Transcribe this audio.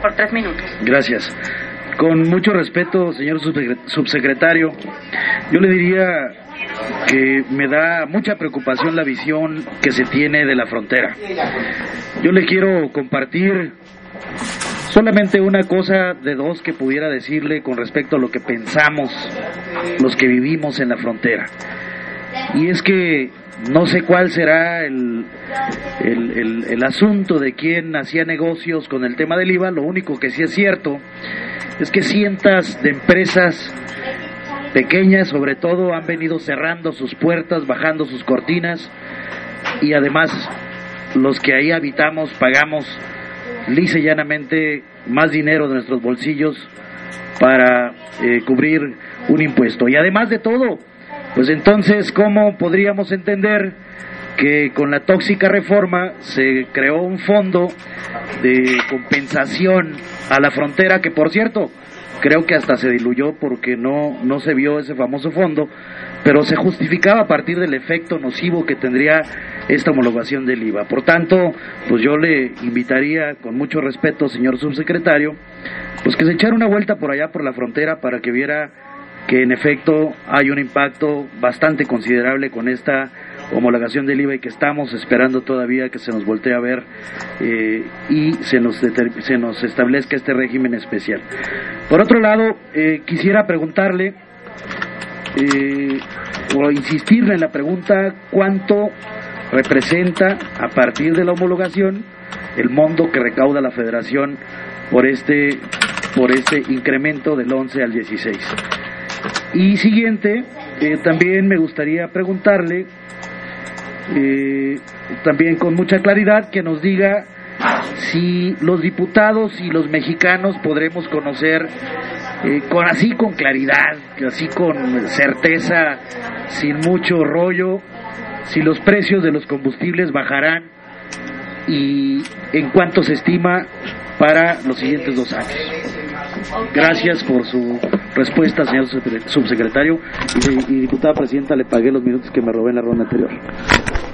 por 3 minutos. Gracias. Con mucho respeto, señor subsecretario, yo le diría que me da mucha preocupación la visión que se tiene de la frontera. Yo le quiero compartir solamente una cosa de dos que pudiera decirle con respecto a lo que pensamos los que vivimos en la frontera. Y es que no sé cuál será el asunto de quién hacía negocios con el tema del IVA. Lo único que sí es cierto es que cientos de empresas pequeñas, sobre todo, han venido cerrando sus puertas, bajando sus cortinas, y además los que ahí habitamos pagamos lisa y llanamente más dinero de nuestros bolsillos para cubrir un impuesto. Y además de todo, pues entonces, ¿cómo podríamos entender que con la tóxica reforma se creó un fondo de compensación a la frontera, que por cierto, creo que hasta se diluyó porque no se vio ese famoso fondo, pero se justificaba a partir del efecto nocivo que tendría esta homologación del IVA? Por tanto, pues yo le invitaría con mucho respeto, señor subsecretario, pues que se echara una vuelta por allá por la frontera para que viera que en efecto hay un impacto bastante considerable con esta homologación del IVA y que estamos esperando todavía que se nos voltee a ver y se nos establezca este régimen especial. Por otro lado, quisiera preguntarle o insistirle en la pregunta: ¿cuánto representa a partir de la homologación el monto que recauda la Federación por este incremento del 11 al 16? Y siguiente, también me gustaría preguntarle, también con mucha claridad, que nos diga si los diputados y los mexicanos podremos conocer con claridad, así con certeza, sin mucho rollo, si los precios de los combustibles bajarán y en cuánto se estima para los siguientes 2 años. Gracias por su respuesta, señor subsecretario. Y diputada presidenta, le pagué los minutos que me robé en la ronda anterior.